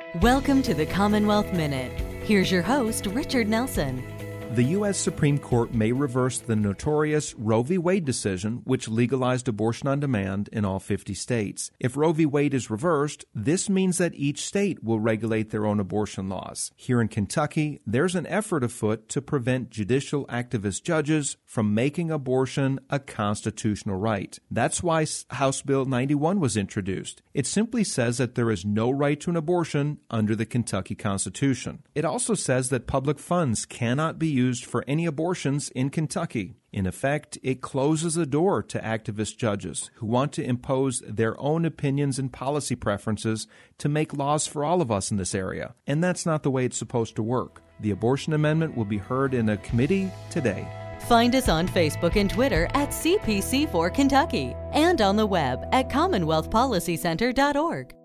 Welcome to the Commonwealth Minute. Here's your host, Richard Nelson. The U.S. Supreme Court may reverse the notorious Roe v. Wade decision, which legalized abortion on demand in all 50 states. If Roe v. Wade is reversed, this means that each state will regulate their own abortion laws. Here in Kentucky, there's an effort afoot to prevent judicial activist judges from making abortion a constitutional right. That's why House Bill 91 was introduced. It simply says that there is no right to an abortion under the Kentucky Constitution. It also says that public funds cannot be used for any abortions in Kentucky. In effect, it closes the door to activist judges who want to impose their own opinions and policy preferences to make laws for all of us in this area. And that's not the way it's supposed to work. The abortion amendment will be heard in a committee today. Find us on Facebook and Twitter at CPC4 Kentucky and on the web at CommonwealthPolicyCenter.org.